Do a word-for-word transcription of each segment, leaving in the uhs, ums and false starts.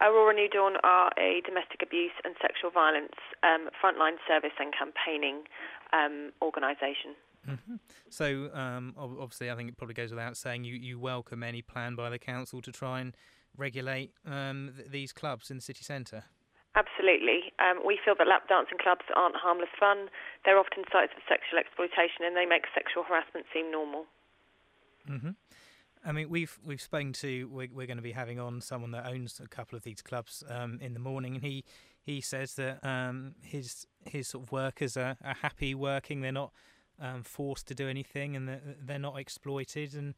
Aurora New Dawn are a domestic abuse and sexual violence um, frontline service and campaigning um, organisation. Mm-hmm. So, um, obviously, I think it probably goes without saying you, you welcome any plan by the council to try and regulate um, th- these clubs in the city centre. Absolutely. Um, we feel that lap dancing clubs aren't harmless fun. They're often sites of sexual exploitation, and they make sexual harassment seem normal. Mm-hmm. I mean, we've we've spoken to we're, we're going to be having on someone that owns a couple of these clubs um, in the morning, and he he says that um, his his sort of workers are, are happy working. They're not um, forced to do anything, and they're, they're not exploited. And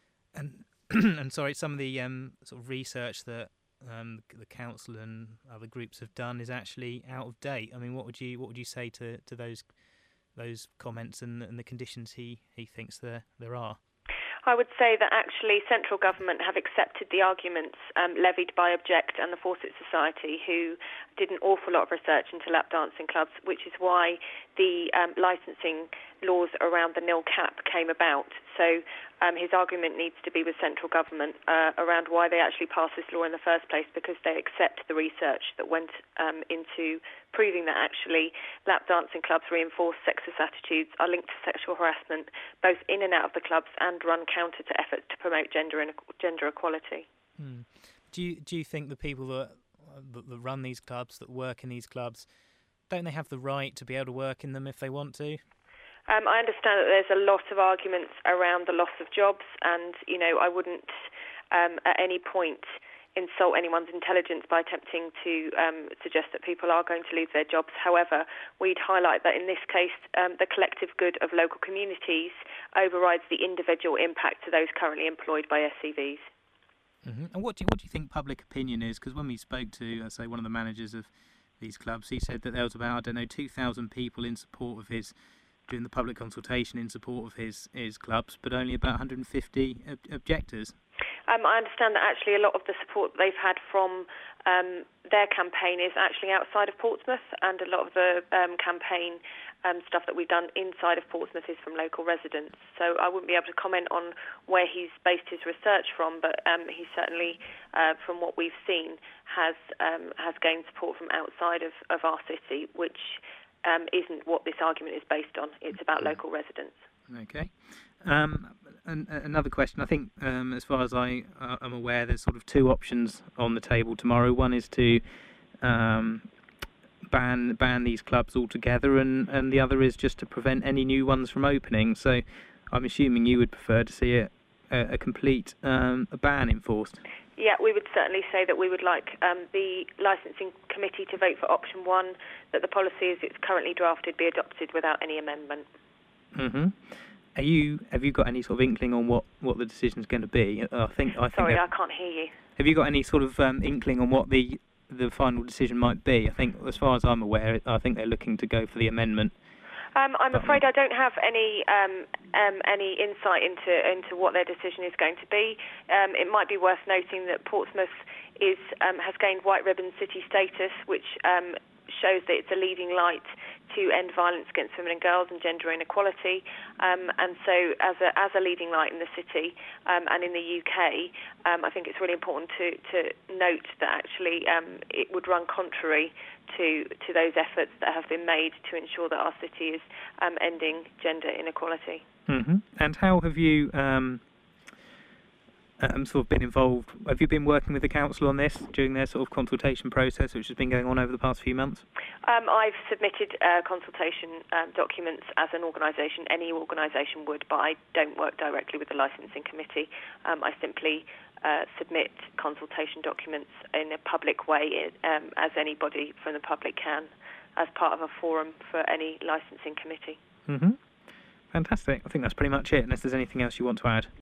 and and sorry, some of the um, sort of research that um, the council and other groups have done is actually out of date. I mean, what would you what would you say to, to those those comments and, and the conditions he, he thinks there there are? I would say that actually central government have accepted the arguments um, levied by Object and the Fawcett Society, who did an awful lot of research into lap dancing clubs, which is why the um, licensing laws around the nil cap came about. So um, his argument needs to be with central government uh, around why they actually passed this law in the first place, because they accept the research that went um, into proving that actually lap dancing clubs reinforce sexist attitudes, are linked to sexual harassment, both in and out of the clubs, and run counter to efforts to promote gender and gender equality. Hmm. Do you do you think the people that, that that run these clubs, that work in these clubs, don't they have the right to be able to work in them if they want to? Um, I understand that there's a lot of arguments around the loss of jobs, and you know I wouldn't um, at any point insult anyone's intelligence by attempting to um, suggest that people are going to lose their jobs. However, we'd highlight that in this case, um, the collective good of local communities overrides the individual impact to those currently employed by S C Vs. Mm-hmm. And what do you, what do you think public opinion is? Because when we spoke to, uh, say, one of the managers of these clubs, he said that there was about, I don't know, two thousand people in support of his, during the public consultation in support of his, his clubs, but only about one hundred fifty ob- objectors. Um, I understand that actually a lot of the support they've had from um, their campaign is actually outside of Portsmouth, and a lot of the um, campaign um, stuff that we've done inside of Portsmouth is from local residents. So I wouldn't be able to comment on where he's based his research from, but um, he certainly, uh, from what we've seen, has um, has gained support from outside of, of our city, which um, isn't what this argument is based on. It's about local residents. Okay. Um, and, uh, another question. I think, um, as far as I uh, am aware, there's sort of two options on the table tomorrow. One is to um, ban ban these clubs altogether, and, and the other is just to prevent any new ones from opening. So, I'm assuming you would prefer to see a, a, a complete um, a ban enforced. Yeah, we would certainly say that we would like um, the licensing committee to vote for option one, that the policy as it's currently drafted be adopted without any amendment. Mm-hmm. Are you? Have you got any sort of inkling on what, what the decision's going to be? I think. I think Sorry, I can't hear you. Have you got any sort of um, inkling on what the the final decision might be? I think, as far as I'm aware, I think they're looking to go for the amendment. Um, I'm afraid I don't have any um, um, any insight into into what their decision is going to be. Um, it might be worth noting that Portsmouth is um, has gained white ribbon city status, which um, shows that it's a leading light to end violence against women and girls and gender inequality. Um, and so as a, as a leading light in the city um, and in the U K, um, I think it's really important to, to note that actually um, it would run contrary to, to those efforts that have been made to ensure that our city is um, ending gender inequality. Mm-hmm. And how have you um, um, sort of been involved? Have you been working with the council on this during their sort of consultation process, which has been going on over the past few months? Um, I've submitted uh, consultation um, documents as an organisation. Any organisation would, but I don't work directly with the licensing committee. Um, I simply uh, submit consultation documents in a public way, um, as anybody from the public can, as part of a forum for any licensing committee. Mm-hmm. Fantastic. I think that's pretty much it, unless there's anything else you want to add.